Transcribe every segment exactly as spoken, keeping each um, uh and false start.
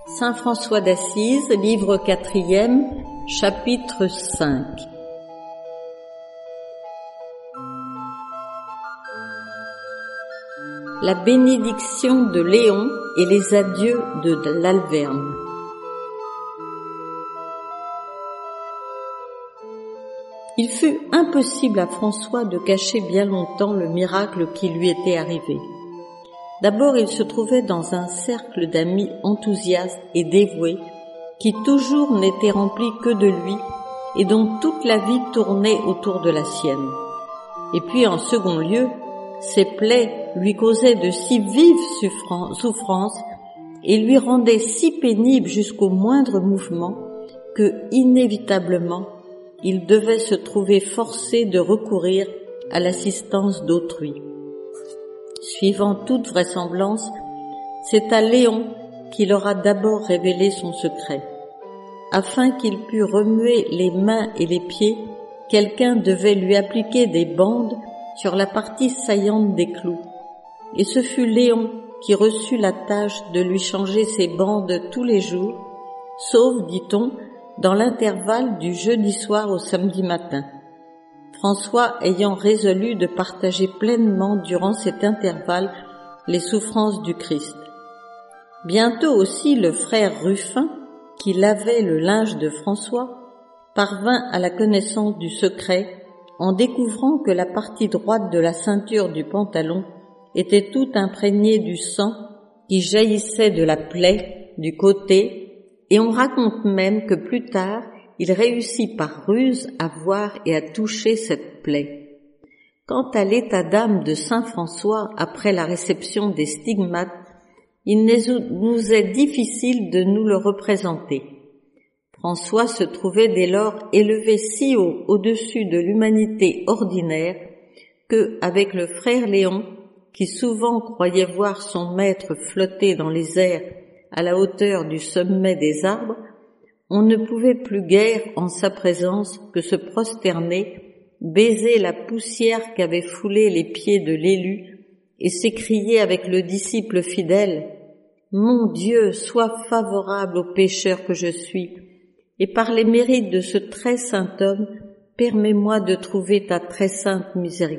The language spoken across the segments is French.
Saint François d'Assise, livre quatrième, chapitre cinq. La bénédiction de Léon et les adieux de l'Alverne. Il fut impossible à François de cacher bien longtemps le miracle qui lui était arrivé. D'abord, il se trouvait dans un cercle d'amis enthousiastes et dévoués qui toujours n'étaient remplis que de lui et dont toute la vie tournait autour de la sienne. Et puis, en second lieu, ses plaies lui causaient de si vives souffrances et lui rendaient si pénible jusqu'au moindre mouvement que, inévitablement, il devait se trouver forcé de recourir à l'assistance d'autrui. Suivant toute vraisemblance, c'est à Léon qu'il aura d'abord révélé son secret. Afin qu'il pût remuer les mains et les pieds, quelqu'un devait lui appliquer des bandes sur la partie saillante des clous. Et ce fut Léon qui reçut la tâche de lui changer ces bandes tous les jours, sauf, dit-on, dans l'intervalle du jeudi soir au samedi matin. François ayant résolu de partager pleinement durant cet intervalle les souffrances du Christ. Bientôt aussi le frère Ruffin, qui lavait le linge de François, parvint à la connaissance du secret en découvrant que la partie droite de la ceinture du pantalon était toute imprégnée du sang qui jaillissait de la plaie du côté, et on raconte même que plus tard, il réussit par ruse à voir et à toucher cette plaie. Quant à l'état d'âme de saint François après la réception des stigmates, il nous est difficile de nous le représenter. François se trouvait dès lors élevé si haut au-dessus de l'humanité ordinaire que, avec le frère Léon, qui souvent croyait voir son maître flotter dans les airs à la hauteur du sommet des arbres, on ne pouvait plus guère, en sa présence, que se prosterner, baiser la poussière qu'avaient foulée les pieds de l'élu et s'écrier avec le disciple fidèle « Mon Dieu, sois favorable au pécheur que je suis, et par les mérites de ce très saint homme, permets-moi de trouver ta très sainte miséricorde. »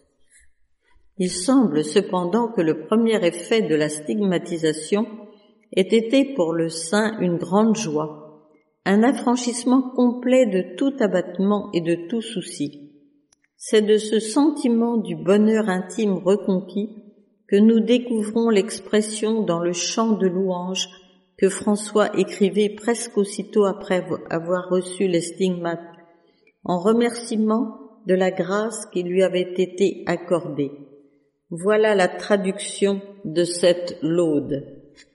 Il semble cependant que le premier effet de la stigmatisation ait été pour le saint une grande joie, un affranchissement complet de tout abattement et de tout souci. C'est de ce sentiment du bonheur intime reconquis que nous découvrons l'expression dans le chant de louange que François écrivait presque aussitôt après avoir reçu les stigmates, en remerciement de la grâce qui lui avait été accordée. Voilà la traduction de cette laude.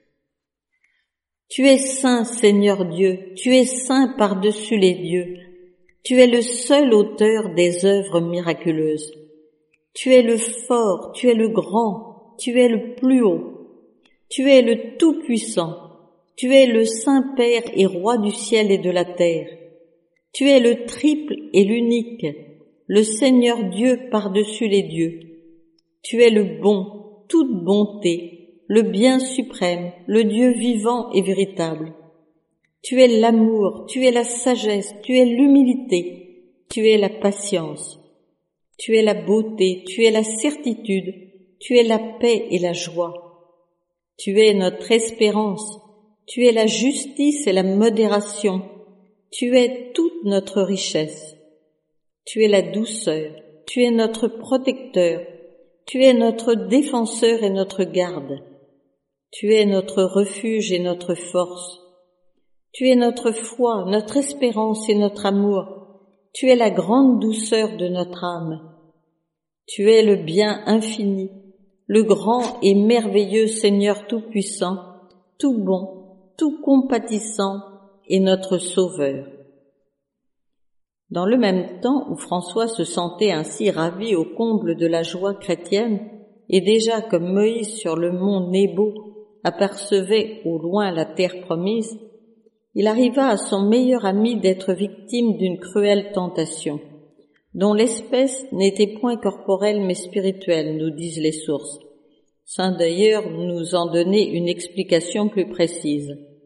Tu es saint, Seigneur Dieu, tu es saint par-dessus les dieux, tu es le seul auteur des œuvres miraculeuses. Tu es le fort, tu es le grand, tu es le plus haut, tu es le tout-puissant, tu es le Saint-Père et Roi du ciel et de la terre. Tu es le triple et l'unique, le Seigneur Dieu par-dessus les dieux. Tu es le bon, toute bonté, le bien suprême, le Dieu vivant et véritable. Tu es l'amour, tu es la sagesse, tu es l'humilité, tu es la patience, tu es la beauté, tu es la certitude, tu es la paix et la joie. Tu es notre espérance, tu es la justice et la modération, tu es toute notre richesse. Tu es la douceur, tu es notre protecteur, tu es notre défenseur et notre garde. Tu es notre refuge et notre force. Tu es notre foi, notre espérance et notre amour. Tu es la grande douceur de notre âme. Tu es le bien infini, le grand et merveilleux Seigneur tout-puissant, tout bon, tout compatissant et notre Sauveur. Dans le même temps où François se sentait ainsi ravi au comble de la joie chrétienne, et déjà comme Moïse sur le mont Nebo apercevait au loin la terre promise, il arriva à son meilleur ami d'être victime d'une cruelle tentation, dont l'espèce n'était point corporelle mais spirituelle, nous disent les sources, sans d'ailleurs nous en donner une explication plus précise.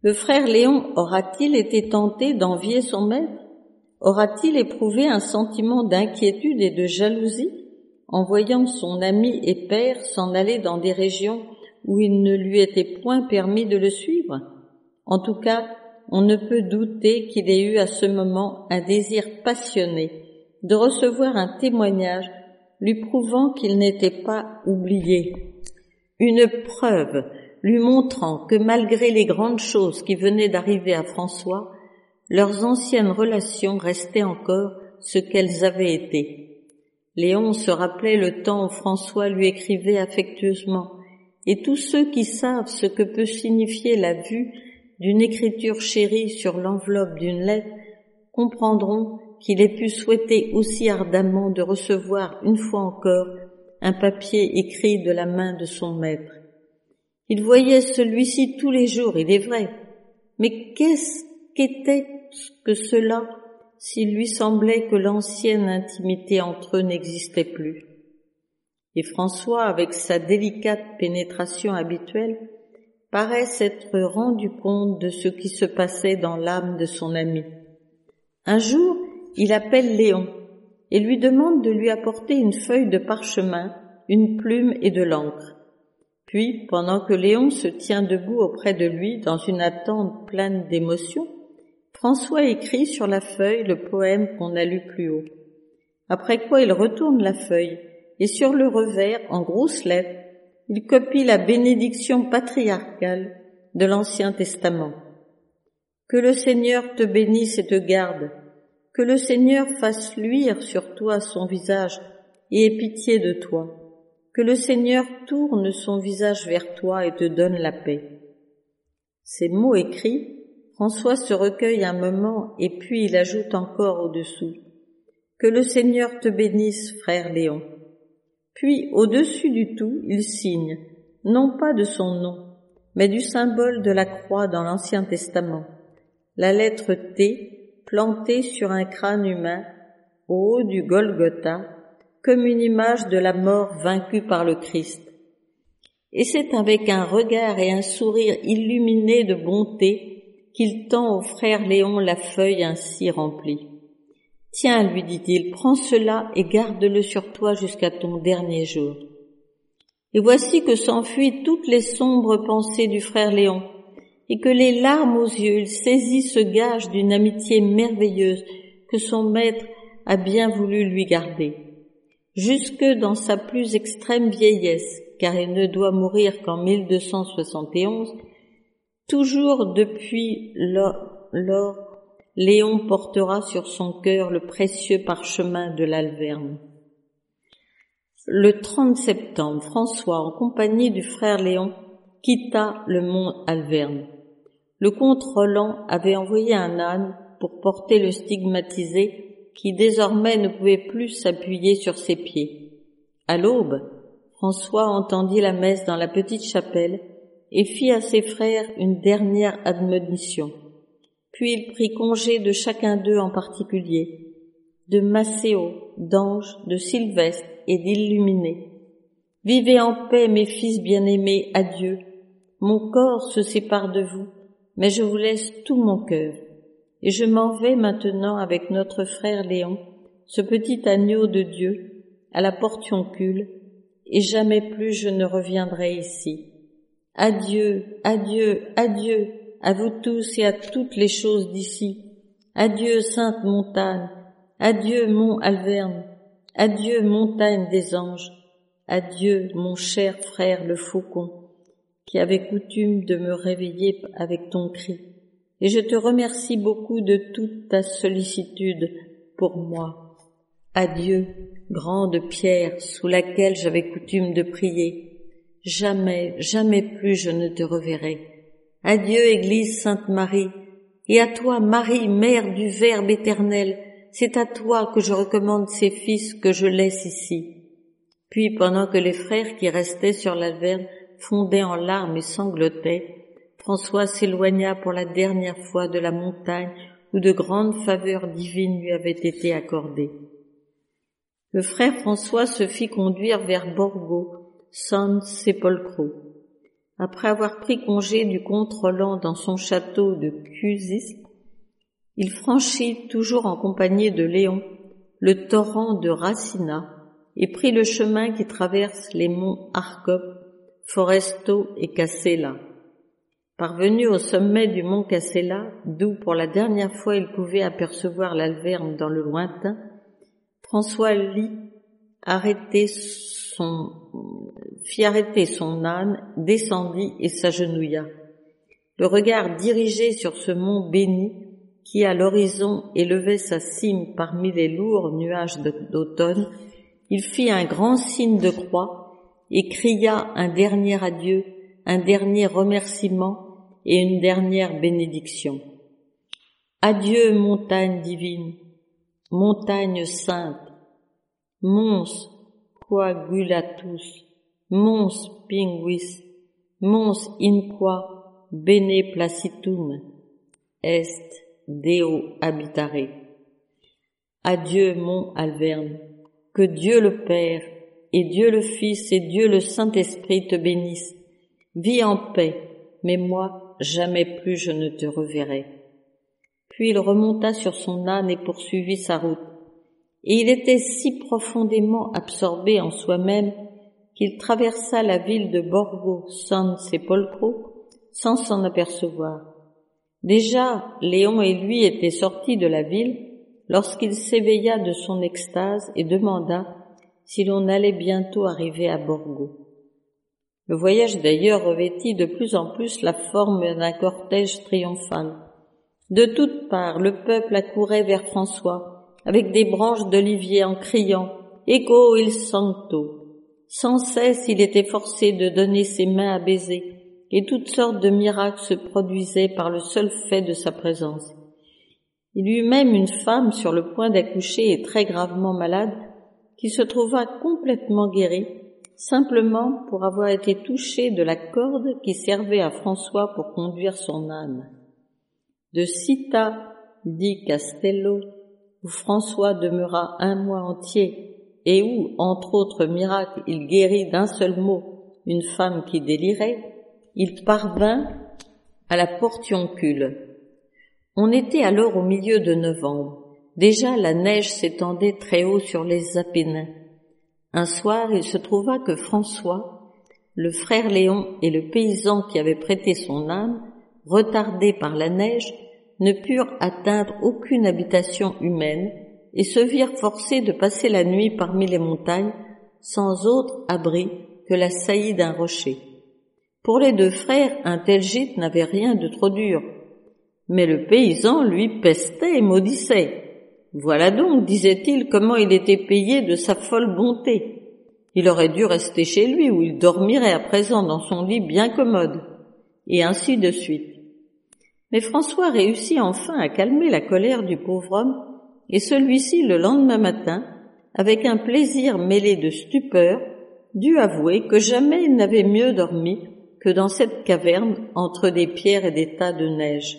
Le frère Léon aura-t-il été tenté d'envier son maître? Aura-t-il éprouvé un sentiment d'inquiétude et de jalousie en voyant son ami et père s'en aller dans des régions où il ne lui était point permis de le suivre? En tout cas, on ne peut douter qu'il ait eu à ce moment un désir passionné de recevoir un témoignage lui prouvant qu'il n'était pas oublié, une preuve lui montrant que malgré les grandes choses qui venaient d'arriver à François, leurs anciennes relations restaient encore ce qu'elles avaient été. Léon se rappelait le temps où François lui écrivait affectueusement, et tous ceux qui savent ce que peut signifier la vue d'une écriture chérie sur l'enveloppe d'une lettre comprendront qu'il ait pu souhaiter aussi ardemment de recevoir une fois encore un papier écrit de la main de son maître. Il voyait celui-ci tous les jours, il est vrai, mais qu'est-ce qu'était que cela s'il lui semblait que l'ancienne intimité entre eux n'existait plus? Et François, avec sa délicate pénétration habituelle, paraît s'être rendu compte de ce qui se passait dans l'âme de son ami. Un jour, il appelle Léon et lui demande de lui apporter une feuille de parchemin, une plume et de l'encre. Puis, pendant que Léon se tient debout auprès de lui dans une attente pleine d'émotion, François écrit sur la feuille le poème qu'on a lu plus haut. Après quoi il retourne la feuille et sur le revers, en grosses lettres, il copie la bénédiction patriarcale de l'Ancien Testament. Que le Seigneur te bénisse et te garde, que le Seigneur fasse luire sur toi son visage et ait pitié de toi, que le Seigneur tourne son visage vers toi et te donne la paix. Ces mots écrits, François se recueille un moment et puis il ajoute encore au-dessous « Que le Seigneur te bénisse, frère Léon ». Puis, au-dessus du tout, il signe, non pas de son nom, mais du symbole de la croix dans l'Ancien Testament, la lettre T plantée sur un crâne humain au haut du Golgotha, comme une image de la mort vaincue par le Christ. Et c'est avec un regard et un sourire illuminés de bonté qu'il tend au frère Léon la feuille ainsi remplie. « Tiens, lui dit-il, prends cela et garde-le sur toi jusqu'à ton dernier jour. » Et voici que s'enfuient toutes les sombres pensées du frère Léon, et que les larmes aux yeux, il saisit ce gage d'une amitié merveilleuse que son maître a bien voulu lui garder. Jusque dans sa plus extrême vieillesse, car il ne doit mourir qu'en mille deux cent soixante et onze, toujours depuis lors, lors Léon portera sur son cœur le précieux parchemin de l'Alverne. Le trente septembre, François, en compagnie du frère Léon, quitta le mont Alverne. Le comte Roland avait envoyé un âne pour porter le stigmatisé qui désormais ne pouvait plus s'appuyer sur ses pieds. À l'aube, François entendit la messe dans la petite chapelle et fit à ses frères une dernière admonition. Puis il prit congé de chacun d'eux en particulier, de Macéo, d'Ange, de Sylvestre et d'Illuminé. « Vivez en paix, mes fils bien-aimés, adieu. Mon corps se sépare de vous, mais je vous laisse tout mon cœur. Et je m'en vais maintenant avec notre frère Léon, ce petit agneau de Dieu, à la portioncule, et jamais plus je ne reviendrai ici. Adieu, adieu, adieu, à vous tous et à toutes les choses d'ici. Adieu, sainte montagne, adieu, mont Alverne, adieu, montagne des anges, adieu, mon cher frère le faucon, qui avait coutume de me réveiller avec ton cri. Et je te remercie beaucoup de toute ta sollicitude pour moi. Adieu, grande pierre sous laquelle j'avais coutume de prier. Jamais, jamais plus je ne te reverrai. Adieu, Église Sainte-Marie, et à toi, Marie, mère du Verbe éternel, c'est à toi que je recommande ces fils que je laisse ici. » Puis, pendant que les frères qui restaient sur l'Alverne fondaient en larmes et sanglotaient, François s'éloigna pour la dernière fois de la montagne où de grandes faveurs divines lui avaient été accordées. Le frère François se fit conduire vers Borgo, San Sepolcro. après avoir pris congé du comte Roland dans son château de Cusys, il franchit, toujours en compagnie de Léon, le torrent de Racina et prit le chemin qui traverse les monts Argob, Foresto et Cassella. Parvenu au sommet du mont Cassella, d'où pour la dernière fois il pouvait apercevoir l'Alverne dans le lointain, François lit arrêter son, fit arrêter son âne, descendit et s'agenouilla. Le regard dirigé sur ce mont béni, qui à l'horizon élevait sa cime parmi les lourds nuages d'automne, il fit un grand signe de croix et cria un dernier adieu, un dernier remerciement et une dernière bénédiction. Adieu, montagne divine, montagne sainte, mons coagulatus, mons pinguis, mons inqua bene placitum est Deo habitare. Adieu, mont Alverne, que Dieu le Père et Dieu le Fils et Dieu le Saint-Esprit te bénissent. Vis en paix, mais moi, jamais plus je ne te reverrai. Puis il remonta sur son âne et poursuivit sa route. Et il était si profondément absorbé en soi-même qu'il traversa la ville de Borgo San Sepolcro sans s'en apercevoir. Déjà, Léon et lui étaient sortis de la ville lorsqu'il s'éveilla de son extase et demanda si l'on allait bientôt arriver à Borgo. Le voyage d'ailleurs revêtit de plus en plus la forme d'un cortège triomphal. De toutes parts, le peuple accourait vers François, avec des branches d'olivier en criant « Ecco il sancto ». Sans cesse, il était forcé de donner ses mains à baiser, et toutes sortes de miracles se produisaient par le seul fait de sa présence. Il y eut même une femme sur le point d'accoucher et très gravement malade, qui se trouva complètement guérie, simplement pour avoir été touchée de la corde qui servait à François pour conduire son âne. De Città di Castello, où François demeura un mois entier et où, entre autres miracles, il guérit d'un seul mot une femme qui délirait, il parvint à la Portioncule. On était alors au milieu de novembre. Déjà la neige s'étendait très haut sur les Apennins. Un soir, il se trouva que François, le frère Léon et le paysan qui avait prêté son âne, retardés par la neige, ne purent atteindre aucune habitation humaine et se virent forcés de passer la nuit parmi les montagnes, sans autre abri que la saillie d'un rocher. Pour les deux frères, un tel gîte n'avait rien de trop dur, mais le paysan, lui, pestait et maudissait. Voilà donc, disait-il, comment il était payé de sa folle bonté. Il aurait dû rester chez lui, où il dormirait à présent dans son lit bien commode, et ainsi de suite. Mais François réussit enfin à calmer la colère du pauvre homme, et celui-ci, le lendemain matin, avec un plaisir mêlé de stupeur, dut avouer que jamais il n'avait mieux dormi que dans cette caverne entre des pierres et des tas de neige.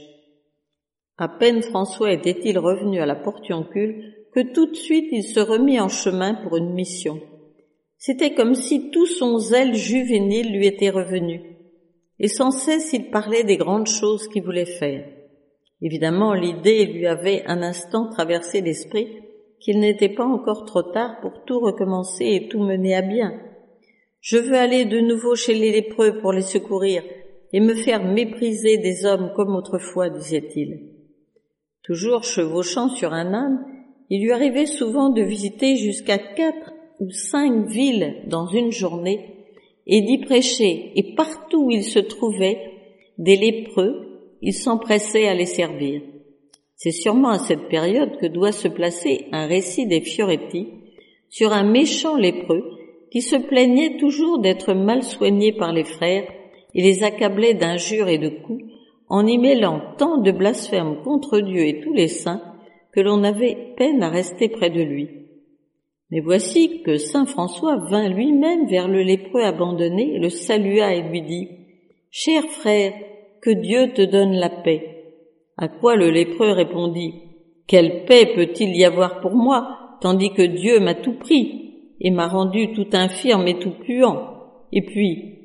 À peine François était-il revenu à la Portioncule que tout de suite il se remit en chemin pour une mission. C'était comme si tout son zèle juvénile lui était revenu, et sans cesse il parlait des grandes choses qu'il voulait faire. Évidemment, l'idée lui avait un instant traversé l'esprit qu'il n'était pas encore trop tard pour tout recommencer et tout mener à bien. Je veux aller de nouveau chez les lépreux pour les secourir et me faire mépriser des hommes comme autrefois, disait-il. Toujours chevauchant sur un âne, il lui arrivait souvent de visiter jusqu'à quatre ou cinq villes dans une journée et d'y prêcher, et partout où il se trouvait des lépreux, il s'empressait à les servir. C'est sûrement à cette période que doit se placer un récit des Fioretti sur un méchant lépreux qui se plaignait toujours d'être mal soigné par les frères et les accablait d'injures et de coups, en y mêlant tant de blasphèmes contre Dieu et tous les saints que l'on avait peine à rester près de lui. Mais voici que saint François vint lui-même vers le lépreux abandonné, le salua et lui dit « Cher frère, que Dieu te donne la paix. » À quoi le lépreux répondit « Quelle paix peut-il y avoir pour moi, tandis que Dieu m'a tout pris et m'a rendu tout infirme et tout puant? Et puis,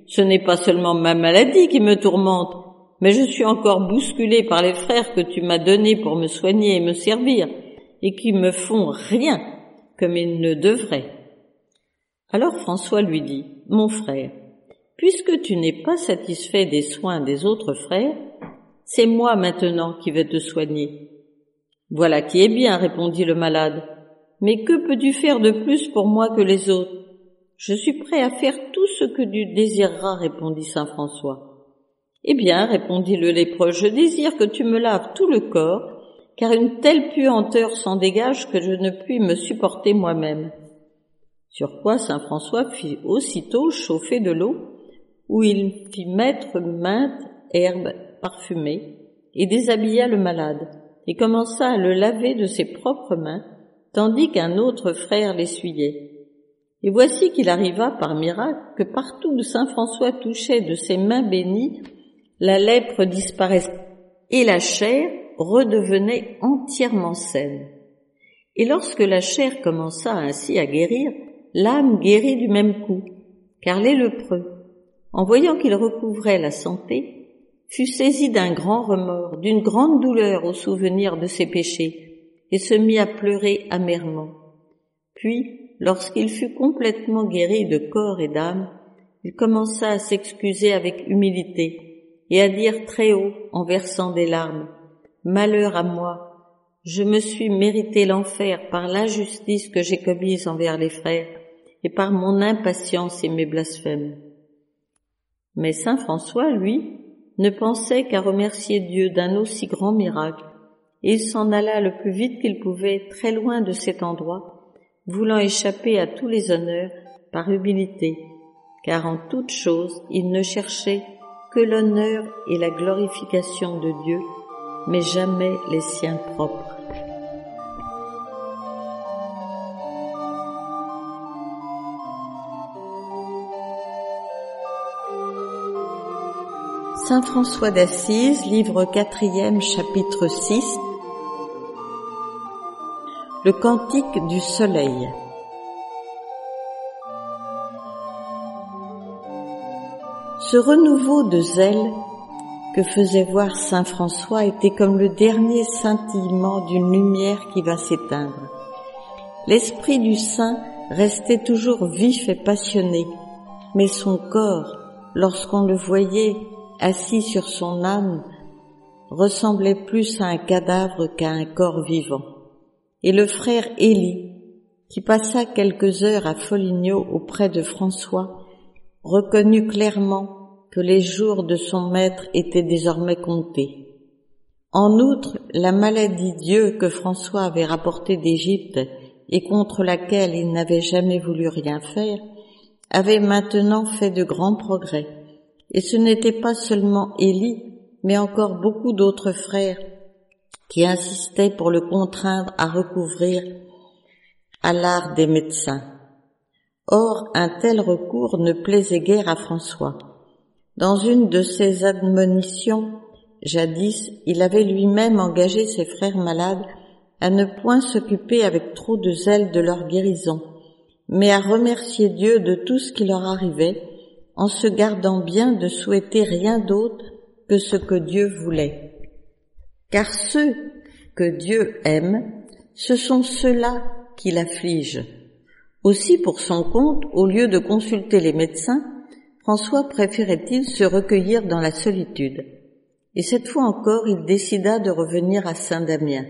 ce n'est pas seulement ma maladie qui me tourmente, mais je suis encore bousculé par les frères que tu m'as donnés pour me soigner et me servir, et qui me font rien comme ils ne devraient. » Alors François lui dit, « Mon frère, puisque tu n'es pas satisfait des soins des autres frères, c'est moi maintenant qui vais te soigner. »« Voilà qui est bien, » répondit le malade. « Mais que peux-tu faire de plus pour moi que les autres ? » ?»« Je suis prêt à faire tout ce que tu désireras, » répondit saint François. « Eh bien, » répondit le lépreux, « je désire que tu me laves tout le corps, car une telle puanteur s'en dégage que je ne puis me supporter moi-même. » Sur quoi saint François fit aussitôt chauffer de l'eau, où il fit mettre maintes herbes parfumées, et déshabilla le malade, et commença à le laver de ses propres mains, tandis qu'un autre frère l'essuyait. Et voici qu'il arriva par miracle que partout où saint François touchait de ses mains bénies, la lèpre disparaissait, et la chair redevenait entièrement saine. Et lorsque la chair commença ainsi à guérir, l'âme guérit du même coup, car les lépreux, en voyant qu'il recouvrait la santé, fut saisi d'un grand remords, d'une grande douleur au souvenir de ses péchés, et se mit à pleurer amèrement. Puis, lorsqu'il fut complètement guéri de corps et d'âme, il commença à s'excuser avec humilité et à dire très haut en versant des larmes, « Malheur à moi, je me suis mérité l'enfer par l'injustice que j'ai commise envers les frères et par mon impatience et mes blasphèmes. » Mais saint François, lui, ne pensait qu'à remercier Dieu d'un aussi grand miracle, et il s'en alla le plus vite qu'il pouvait très loin de cet endroit, voulant échapper à tous les honneurs par humilité, car en toute chose il ne cherchait que l'honneur et la glorification de Dieu, mais jamais les siens propres. Saint François d'Assise, livre quatrième, chapitre six. Le cantique du soleil. Ce renouveau de zèle que faisait voir saint François était comme le dernier scintillement d'une lumière qui va s'éteindre. L'esprit du saint restait toujours vif et passionné, mais son corps, lorsqu'on le voyait assis sur son âne, ressemblait plus à un cadavre qu'à un corps vivant. Et le frère Élie, qui passa quelques heures à Foligno auprès de François, reconnut clairement que les jours de son maître étaient désormais comptés. En outre, la maladie Dieu que François avait rapportée d'Égypte et contre laquelle il n'avait jamais voulu rien faire, avait maintenant fait de grands progrès. Et ce n'était pas seulement Élie, mais encore beaucoup d'autres frères qui insistaient pour le contraindre à recouvrir à l'art des médecins. Or, un tel recours ne plaisait guère à François. Dans une de ses admonitions, jadis, il avait lui-même engagé ses frères malades à ne point s'occuper avec trop de zèle de leur guérison, mais à remercier Dieu de tout ce qui leur arrivait, en se gardant bien de souhaiter rien d'autre que ce que Dieu voulait. Car ceux que Dieu aime, ce sont ceux-là qui l'affligent. Aussi, pour son compte, au lieu de consulter les médecins, François préférait-il se recueillir dans la solitude. Et cette fois encore, il décida de revenir à Saint-Damien.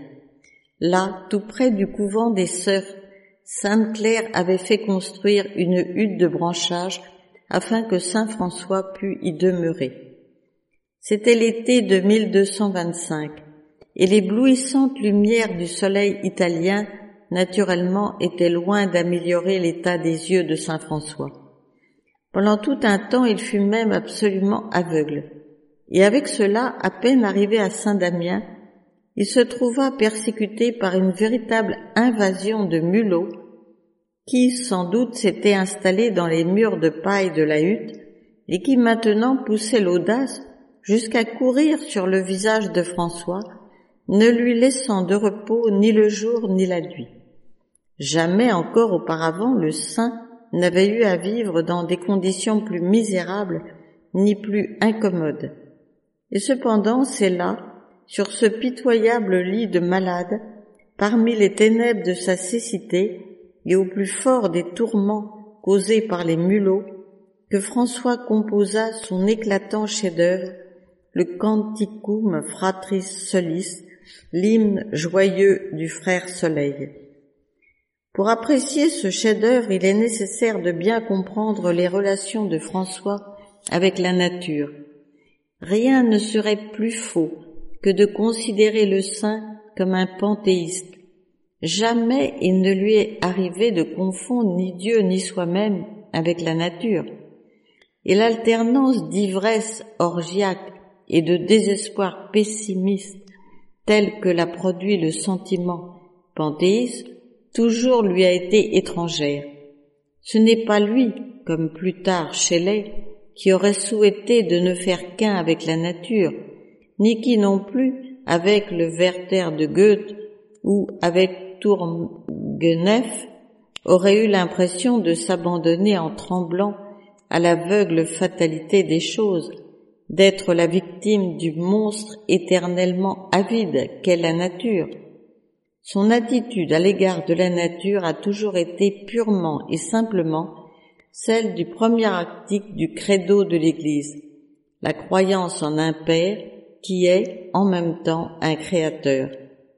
Là, tout près du couvent des Sœurs, Sainte-Claire avait fait construire une hutte de branchage afin que saint François pût y demeurer. C'était l'été de mille deux cent vingt-cinq, et l'éblouissante lumière du soleil italien, naturellement, était loin d'améliorer l'état des yeux de saint François. Pendant tout un temps, il fut même absolument aveugle, et avec cela, à peine arrivé à Saint-Damien, il se trouva persécuté par une véritable invasion de mulots qui, sans doute, s'étaient installés dans les murs de paille de la hutte et qui maintenant poussaient l'audace jusqu'à courir sur le visage de François, ne lui laissant de repos ni le jour ni la nuit. Jamais encore auparavant le saint n'avait eu à vivre dans des conditions plus misérables ni plus incommodes. Et cependant, c'est là, sur ce pitoyable lit de malade, parmi les ténèbres de sa cécité et au plus fort des tourments causés par les mulots, que François composa son éclatant chef-d'œuvre, le Canticum Fratris Solis, l'hymne joyeux du frère Soleil. Pour apprécier ce chef-d'œuvre, il est nécessaire de bien comprendre les relations de François avec la nature. Rien ne serait plus faux que de considérer le saint comme un panthéiste. Jamais il ne lui est arrivé de confondre ni Dieu ni soi-même avec la nature. Et l'alternance d'ivresse orgiaque et de désespoir pessimiste tel que l'a produit le sentiment panthéiste, toujours lui a été étrangère. Ce n'est pas lui, comme plus tard Shelley, qui aurait souhaité de ne faire qu'un avec la nature, ni qui non plus, avec le Werther de Goethe ou avec Turgenev, aurait eu l'impression de s'abandonner en tremblant à l'aveugle fatalité des choses, d'être la victime du monstre éternellement avide qu'est la nature. Son attitude à l'égard de la nature a toujours été purement et simplement celle du premier article du credo de l'Église, la croyance en un Père qui est en même temps un Créateur.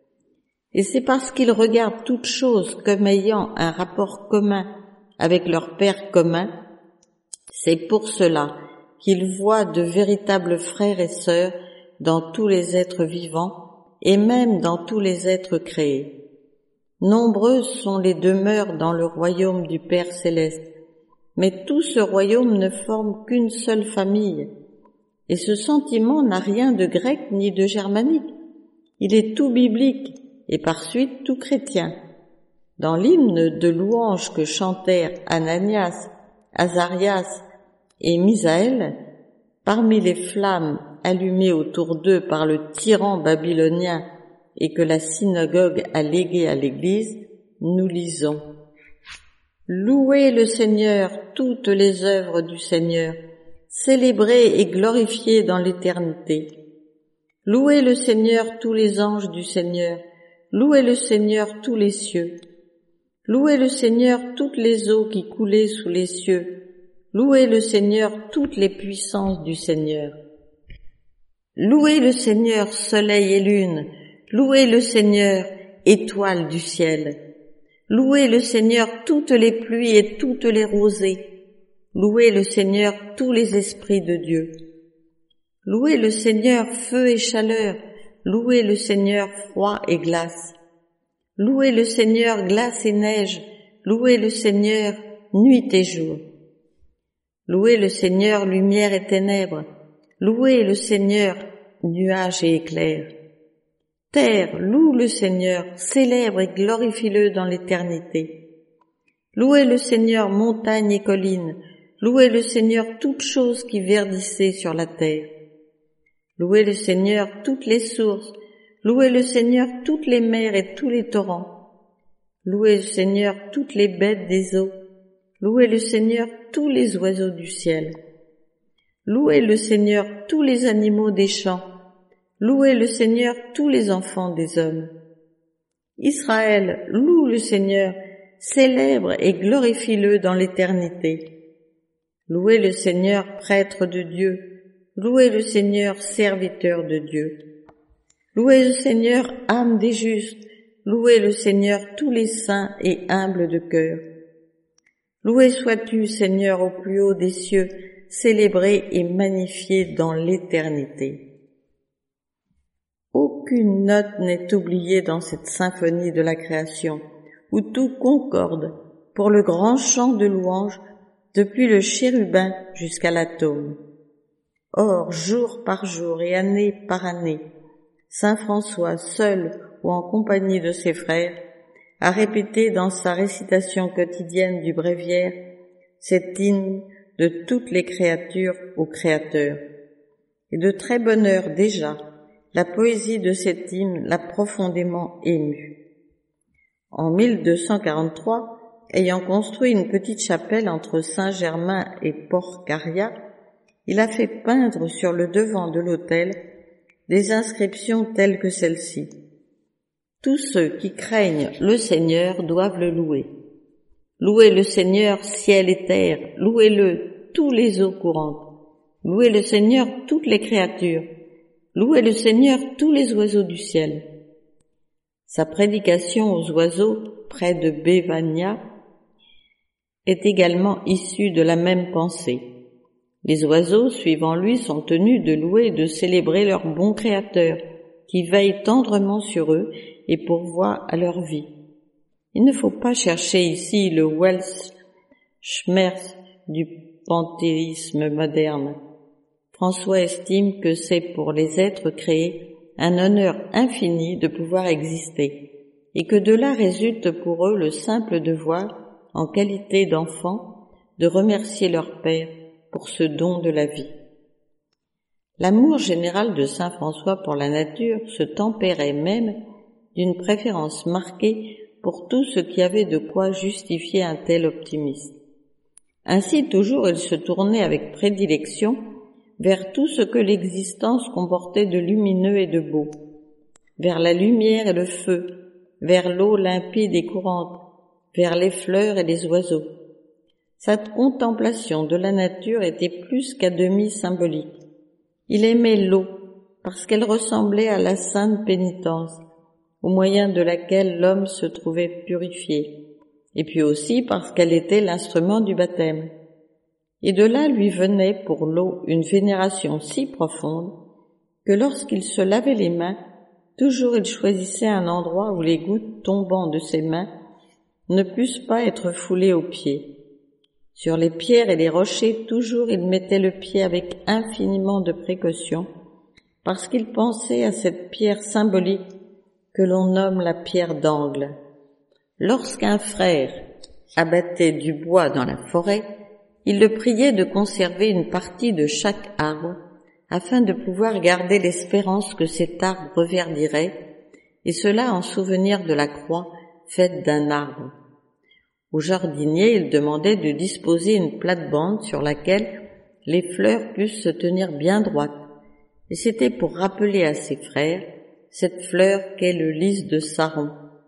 Et c'est parce qu'il regarde toutes choses comme ayant un rapport commun avec leur Père commun, c'est pour cela qu'il voit de véritables frères et sœurs dans tous les êtres vivants et même dans tous les êtres créés. Nombreuses sont les demeures dans le royaume du Père céleste, mais tout ce royaume ne forme qu'une seule famille, et ce sentiment n'a rien de grec ni de germanique. Il est tout biblique et par suite tout chrétien. Dans l'hymne de louange que chantèrent Ananias, Azarias et Misaël, parmi les flammes allumées autour d'eux par le tyran babylonien et que la synagogue a légué à l'Église, nous lisons: Louez le Seigneur, toutes les œuvres du Seigneur, célébrées et glorifiées dans l'éternité. Louez le Seigneur, tous les anges du Seigneur, louez le Seigneur, tous les cieux. Louez le Seigneur, toutes les eaux qui coulaient sous les cieux. Louez le Seigneur, toutes les puissances du Seigneur. Louez le Seigneur, soleil et lune. Louez le Seigneur, étoiles du ciel. Louez le Seigneur, toutes les pluies et toutes les rosées. Louez le Seigneur, tous les esprits de Dieu. Louez le Seigneur, feu et chaleur. Louez le Seigneur, froid et glace. Louez le Seigneur, glace et neige. Louez le Seigneur, nuit et jour. Louez le Seigneur, lumière et ténèbres. Louez le Seigneur, nuages et éclairs. Terre, loue le Seigneur, célèbre et glorifie-le dans l'éternité. Louez le Seigneur, montagnes et collines. Louez le Seigneur, toutes choses qui verdissaient sur la terre. Louez le Seigneur, toutes les sources. Louez le Seigneur, toutes les mers et tous les torrents. Louez le Seigneur, toutes les bêtes des eaux. Louez le Seigneur, tous les oiseaux du ciel. Louez le Seigneur, tous les animaux des champs. Louez le Seigneur, tous les enfants des hommes. Israël, loue le Seigneur, célèbre et glorifie-le dans l'éternité. Louez le Seigneur, prêtre de Dieu. Louez le Seigneur, serviteur de Dieu. Louez le Seigneur, âme des justes. Louez le Seigneur, tous les saints et humbles de cœur. Loué sois-tu, Seigneur, au plus haut des cieux, célébré et magnifié dans l'éternité. Aucune note n'est oubliée dans cette symphonie de la création, où tout concorde pour le grand chant de louange depuis le chérubin jusqu'à l'atome. Or, jour par jour et année par année, saint François, seul ou en compagnie de ses frères, a répété dans sa récitation quotidienne du bréviaire cet hymne de toutes les créatures au Créateur. Et de très bonne heure déjà, la poésie de cet hymne l'a profondément ému. En mille deux cent quarante-trois, ayant construit une petite chapelle entre Saint-Germain et Porcaria, il a fait peindre sur le devant de l'autel des inscriptions telles que celle-ci. Tous ceux qui craignent le Seigneur doivent le louer. Louez le Seigneur, ciel et terre, louez-le, tous les eaux courantes. Louez le Seigneur, toutes les créatures. Louez le Seigneur, tous les oiseaux du ciel. Sa prédication aux oiseaux, près de Bévania, est également issue de la même pensée. Les oiseaux, suivant lui, sont tenus de louer et de célébrer leur bon Créateur, qui veille tendrement sur eux et pourvoit à leur vie. Il ne faut pas chercher ici le Weltschmerz du panthéisme moderne. François estime que c'est pour les êtres créés un honneur infini de pouvoir exister, et que de là résulte pour eux le simple devoir, en qualité d'enfants, de remercier leur Père pour ce don de la vie. L'amour général de saint François pour la nature se tempérait même d'une préférence marquée pour tout ce qui avait de quoi justifier un tel optimisme. Ainsi, toujours, il se tournait avec prédilection vers tout ce que l'existence comportait de lumineux et de beau, vers la lumière et le feu, vers l'eau limpide et courante, vers les fleurs et les oiseaux. Sa contemplation de la nature était plus qu'à demi symbolique. Il aimait l'eau parce qu'elle ressemblait à la sainte pénitence, au moyen de laquelle l'homme se trouvait purifié, et puis aussi parce qu'elle était l'instrument du baptême. Et de là lui venait pour l'eau une vénération si profonde que lorsqu'il se lavait les mains, toujours il choisissait un endroit où les gouttes tombant de ses mains ne pussent pas être foulées aux pieds. Sur les pierres et les rochers, toujours il mettait le pied avec infiniment de précaution, parce qu'il pensait à cette pierre symbolique que l'on nomme la pierre d'angle. Lorsqu'un frère abattait du bois dans la forêt, il le priait de conserver une partie de chaque arbre, afin de pouvoir garder l'espérance que cet arbre reverdirait, et cela en souvenir de la croix faite d'un arbre. Au jardinier, il demandait de disposer une plate-bande sur laquelle les fleurs pussent se tenir bien droites, et c'était pour rappeler à ses frères cette fleur qu'est le lys de Saron.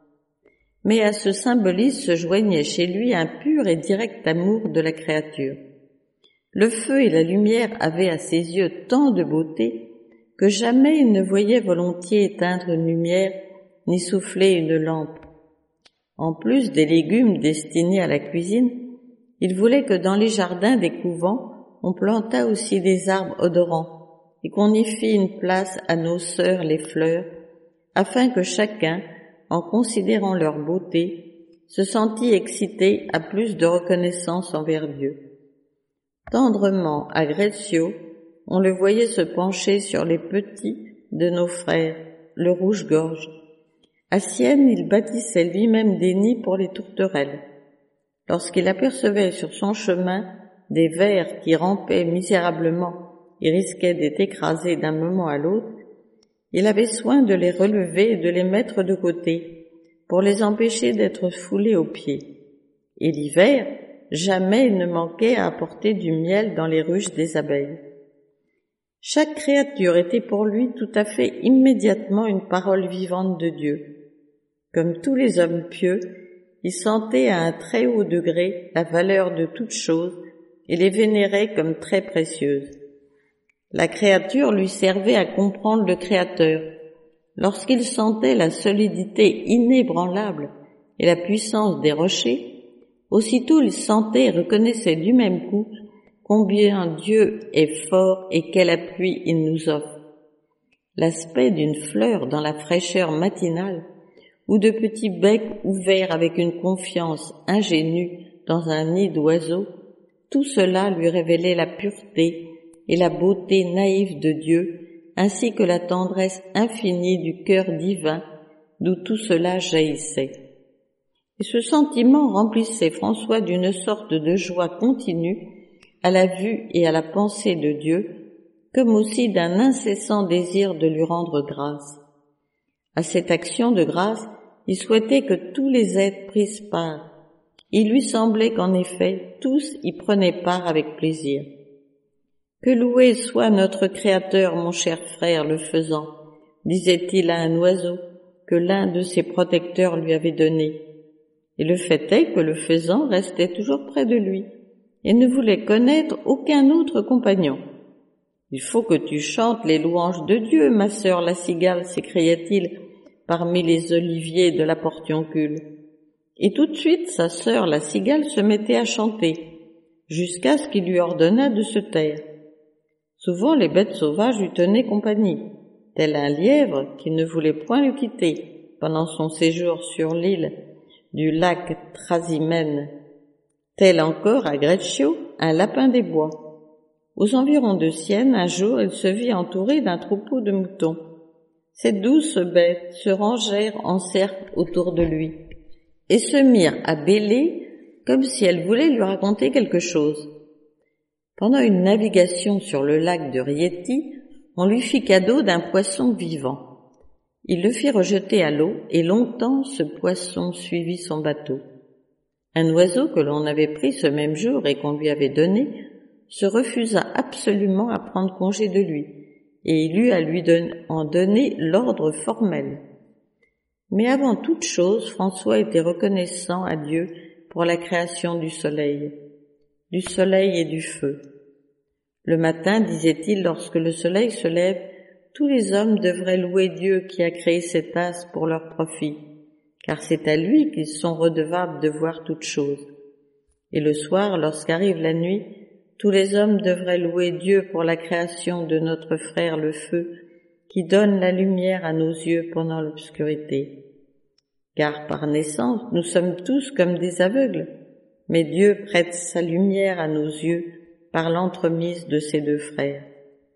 Mais à ce symbolisme se joignait chez lui un pur et direct amour de la créature. Le feu et la lumière avaient à ses yeux tant de beauté que jamais il ne voyait volontiers éteindre une lumière ni souffler une lampe. En plus des légumes destinés à la cuisine, il voulait que dans les jardins des couvents, on plantât aussi des arbres odorants et qu'on y fît une place à nos sœurs les fleurs, afin que chacun, en considérant leur beauté, se sentît excité à plus de reconnaissance envers Dieu. Tendrement, à Greccio, on le voyait se pencher sur les petits de nos frères, le rouge-gorge. À Sienne, il bâtissait lui-même des nids pour les tourterelles. Lorsqu'il apercevait sur son chemin des vers qui rampaient misérablement et risquaient d'être écrasés d'un moment à l'autre, il avait soin de les relever et de les mettre de côté pour les empêcher d'être foulés aux pieds. Et l'hiver, jamais il ne manquait à apporter du miel dans les ruches des abeilles. Chaque créature était pour lui tout à fait immédiatement une parole vivante de Dieu. Comme tous les hommes pieux, il sentait à un très haut degré la valeur de toutes choses et les vénérait comme très précieuses. La créature lui servait à comprendre le Créateur. Lorsqu'il sentait la solidité inébranlable et la puissance des rochers, aussitôt il sentait et reconnaissait du même coup combien Dieu est fort et quel appui il nous offre. L'aspect d'une fleur dans la fraîcheur matinale ou de petits becs ouverts avec une confiance ingénue dans un nid d'oiseaux, tout cela lui révélait la pureté et la beauté naïve de Dieu, ainsi que la tendresse infinie du cœur divin d'où tout cela jaillissait. Et ce sentiment remplissait François d'une sorte de joie continue à la vue et à la pensée de Dieu, comme aussi d'un incessant désir de lui rendre grâce. À cette action de grâce, il souhaitait que tous les êtres prissent part. Il lui semblait qu'en effet, tous y prenaient part avec plaisir. Que loué soit notre Créateur, mon cher frère, le faisan, disait-il à un oiseau que l'un de ses protecteurs lui avait donné. Et le fait est que le faisan restait toujours près de lui et ne voulait connaître aucun autre compagnon. « Il faut que tu chantes les louanges de Dieu, ma sœur la cigale, s'écria-t-il parmi les oliviers de la Portiuncule. Et tout de suite, sa sœur la cigale se mettait à chanter, jusqu'à ce qu'il lui ordonna de se taire. Souvent les bêtes sauvages lui tenaient compagnie, tel un lièvre qui ne voulait point le quitter pendant son séjour sur l'île du lac Trasimène, tel encore à Greccio un lapin des bois. Aux environs de Sienne, un jour, il se vit entouré d'un troupeau de moutons. Ces douces bêtes se rangèrent en cercle autour de lui et se mirent à bêler comme si elles voulaient lui raconter quelque chose. Pendant une navigation sur le lac de Rieti, on lui fit cadeau d'un poisson vivant. Il le fit rejeter à l'eau et longtemps ce poisson suivit son bateau. Un oiseau que l'on avait pris ce même jour et qu'on lui avait donné se refusa absolument à prendre congé de lui, et il eut à lui don- en donner l'ordre formel. Mais avant toute chose, François était reconnaissant à Dieu pour la création du soleil, du soleil et du feu. Le matin, disait-il, lorsque le soleil se lève, tous les hommes devraient louer Dieu qui a créé cet astre pour leur profit, car c'est à lui qu'ils sont redevables de voir toutes choses. Et le soir, lorsqu'arrive la nuit, tous les hommes devraient louer Dieu pour la création de notre frère le feu, qui donne la lumière à nos yeux pendant l'obscurité. Car par naissance, nous sommes tous comme des aveugles, mais Dieu prête sa lumière à nos yeux par l'entremise de ses deux frères.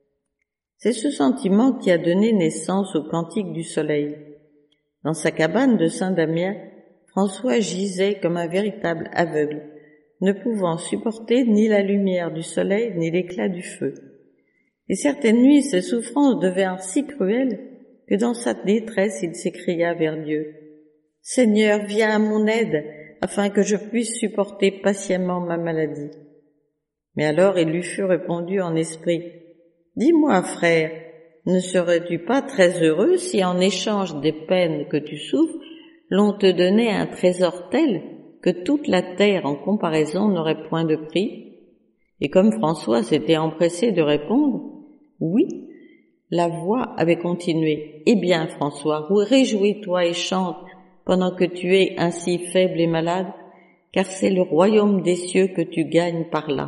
C'est ce sentiment qui a donné naissance au Cantique du Soleil. Dans sa cabane de Saint-Damien, François gisait comme un véritable aveugle, ne pouvant supporter ni la lumière du soleil ni l'éclat du feu. Et certaines nuits, ses souffrances devinrent si cruelles que dans sa détresse, il s'écria vers Dieu. « Seigneur, viens à mon aide, afin que je puisse supporter patiemment ma maladie. » Mais alors il lui fut répondu en esprit. « Dis-moi, frère, ne serais-tu pas très heureux si en échange des peines que tu souffres, l'on te donnait un trésor tel que toute la terre en comparaison n'aurait point de prix ?» Et comme François s'était empressé de répondre « Oui », la voix avait continué. « Eh bien, François, réjouis-toi et chante pendant que tu es ainsi faible et malade, car c'est le royaume des cieux que tu gagnes par là. »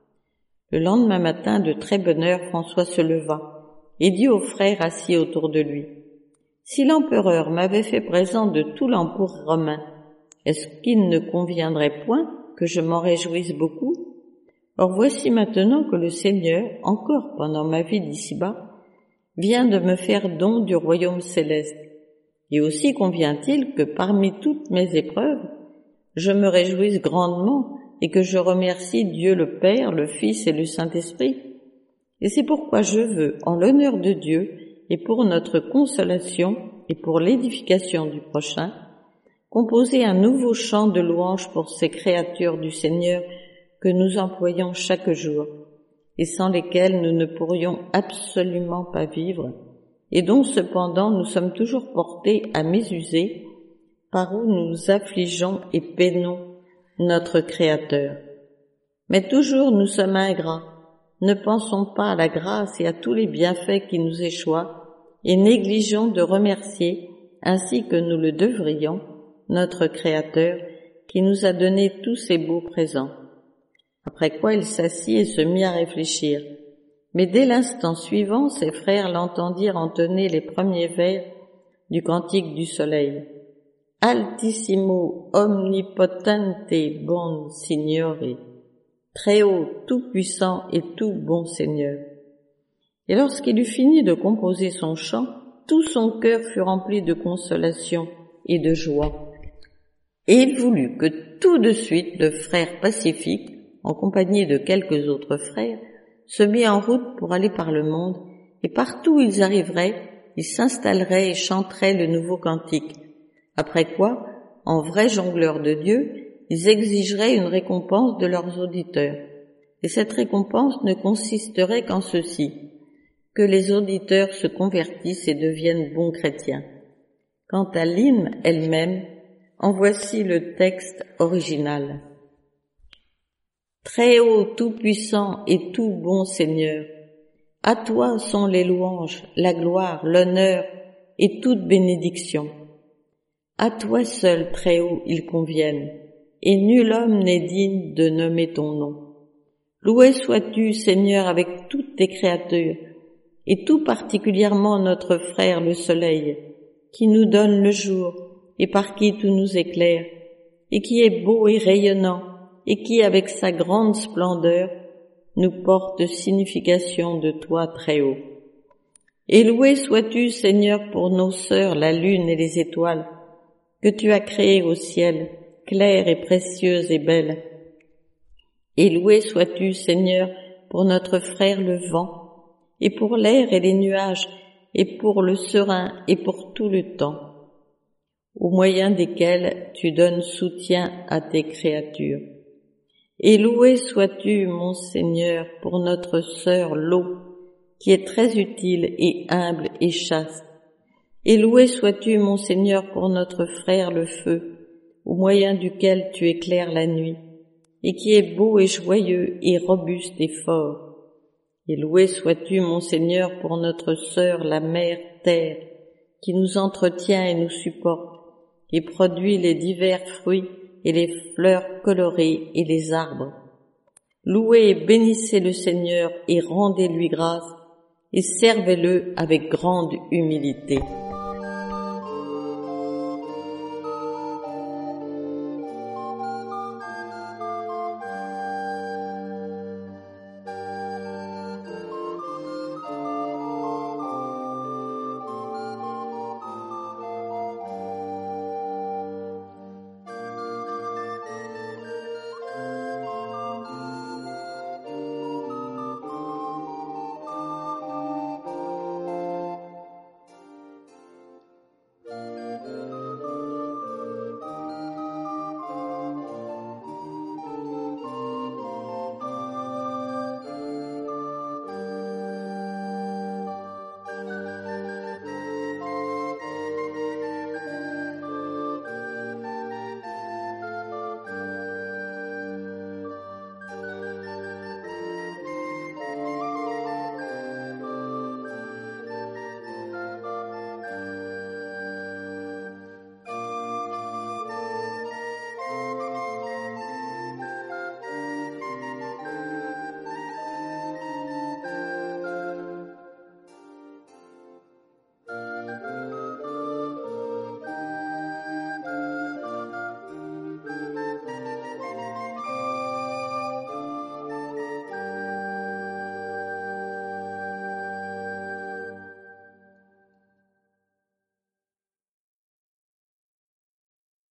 Le lendemain matin, de très bonne heure, François se leva et dit aux frères assis autour de lui. « Si l'empereur m'avait fait présent de tout l'empire romain, est-ce qu'il ne conviendrait point que je m'en réjouisse beaucoup? Or voici maintenant que le Seigneur, encore pendant ma vie d'ici-bas, vient de me faire don du royaume céleste. Et aussi convient-il que parmi toutes mes épreuves, je me réjouisse grandement et que je remercie Dieu le Père, le Fils et le Saint-Esprit. Et c'est pourquoi je veux, en l'honneur de Dieu et pour notre consolation et pour l'édification du prochain, composer un nouveau chant de louange pour ces créatures du Seigneur que nous employons chaque jour et sans lesquelles nous ne pourrions absolument pas vivre et dont cependant nous sommes toujours portés à mésuser par où nous affligeons et peinons notre Créateur. Mais toujours nous sommes ingrats, ne pensons pas à la grâce et à tous les bienfaits qui nous échoient et négligeons de remercier, ainsi que nous le devrions, notre Créateur qui nous a donné tous ces beaux présents. Après quoi il s'assit et se mit à réfléchir. Mais dès l'instant suivant, ses frères l'entendirent entonner les premiers vers du Cantique du Soleil. Altissimo omnipotente bon Signore, très haut, tout puissant et tout bon Seigneur. Et lorsqu'il eut fini de composer son chant, tout son cœur fut rempli de consolation et de joie. Et il voulut que tout de suite le frère Pacifique, en compagnie de quelques autres frères, se mit en route pour aller par le monde, et partout où ils arriveraient, ils s'installeraient et chanteraient le nouveau cantique. Après quoi, en vrais jongleurs de Dieu, ils exigeraient une récompense de leurs auditeurs. Et cette récompense ne consisterait qu'en ceci, que les auditeurs se convertissent et deviennent bons chrétiens. Quant à l'hymne elle-même, en voici le texte original. Très haut, tout-puissant et tout bon Seigneur, à toi sont les louanges, la gloire, l'honneur et toute bénédiction. À toi seul, très haut, ils conviennent, et nul homme n'est digne de nommer ton nom. Loué sois-tu, Seigneur, avec toutes tes créatures, et tout particulièrement notre frère le soleil, qui nous donne le jour, et par qui tout nous éclaire, et qui est beau et rayonnant, et qui, avec sa grande splendeur, nous porte signification de toi très haut. Et loué sois-tu, Seigneur, pour nos sœurs, la lune et les étoiles, que tu as créées au ciel, claires et précieuses et belles. Et loué sois-tu, Seigneur, pour notre frère le vent, et pour l'air et les nuages, et pour le serein, et pour tout le temps, au moyen desquels tu donnes soutien à tes créatures. Et loué sois-tu, mon Seigneur, pour notre sœur l'eau, qui est très utile et humble et chaste. Et loué sois-tu, mon Seigneur, pour notre frère le feu, au moyen duquel tu éclaires la nuit, et qui est beau et joyeux et robuste et fort. Et loué sois-tu, mon Seigneur, pour notre sœur la mère terre, qui nous entretient et nous supporte, et produit les divers fruits et les fleurs colorées et les arbres. Louez et bénissez le Seigneur et rendez-lui grâce, et servez-le avec grande humilité.